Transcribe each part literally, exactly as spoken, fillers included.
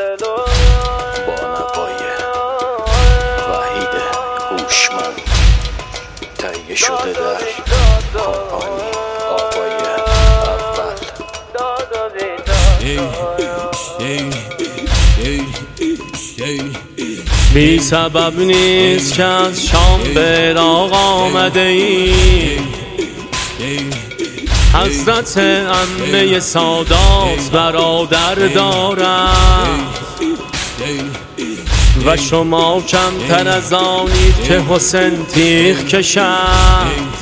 با نوای وحید هوشمند تهیه شده در کمپانی آقای اول. بی سبب نیست که از شام به راغ آمده ای، حضرت عمه سادات برادر دارم و شما کمتر از آنید که حسین تیغ کشد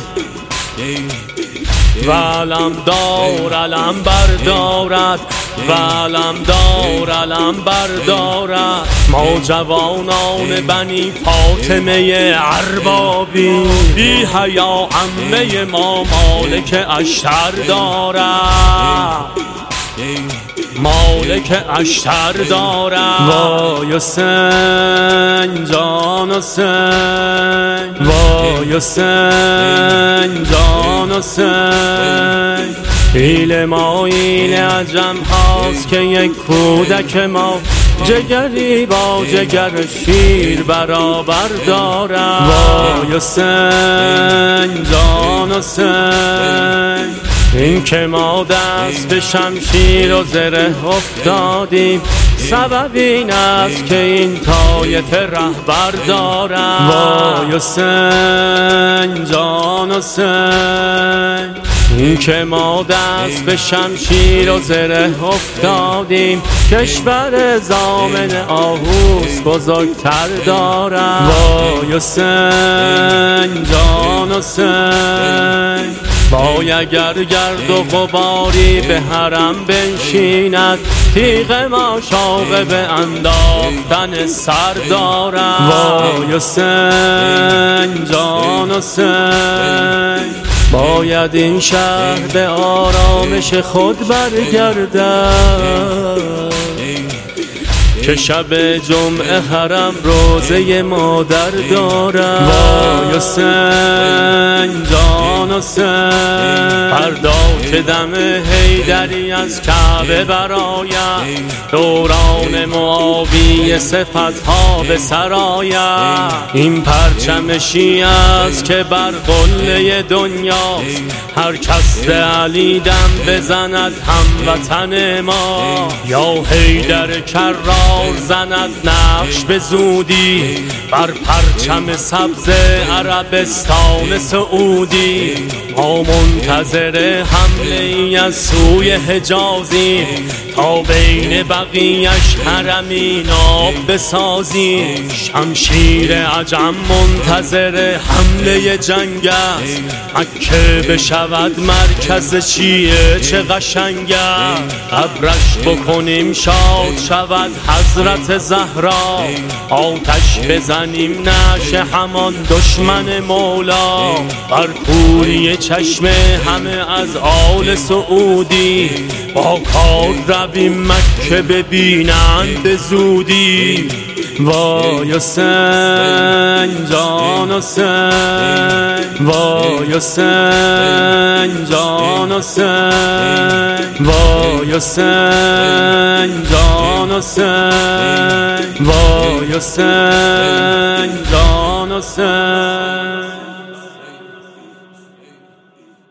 و علم دار علم بردارد و علم دار علم بردارد. ما جوانان بنی فاطمه اربابی، بی حیا عمه ما مالک اشتر دارد، مالک اشتر دارد. وای حسین جان حسین، وای حسین جان حسین. ایل ما ایل عجم هاست که یک کودک ما جگری با جگر شیر برابر دارد. وای حسین جان حسین، این که ما دست به شمشیر و زره افتادیم سبب این است که این طایفه رهبر دارد. وای حسین جان حسین، این که ما دست به شمشیر و زره افتادیم کشور زامن آهوس بزرگتر دارد. وای حسین جان حسین، وای اگر گرد و غباری به حرم بنشیند تیغ ما شوق به انداختن سر دارد. وای حسین جان حسین، باید این شهر به آرامش خود برگردد که شب جمعه حرم روزه مادر دارد. وای حسین جان حسین، فردا که دم حیدری از کعبه براید دوران معاویه صفتها به سراید. این پرچم شیعه است که بر قله دنیاست، هر کس به علی دم بزند هموطن ما یا حیدر کرار زند نقش به زودی بر پرچم سبز عربستان سعودی. ما منتظر حمله ای از سوی حجازی تا بین بقیش حرمی ناب بسازیم. شمشیر عجم منتظر حمله جنگ است، مکه بشود مرکز شیعه چه قشنگ است. قبرش بکنیم شاد شود حضرت زهرا، آتش بزنیم نعش همان دشمن مولا. بر کوری چشم همه از آل سعودی با کار رویم مکه ببینند به زودی. وای حسین جان حسین، وای حسین جان حسین، وای حسین جان حسین، وای حسین جان حسین.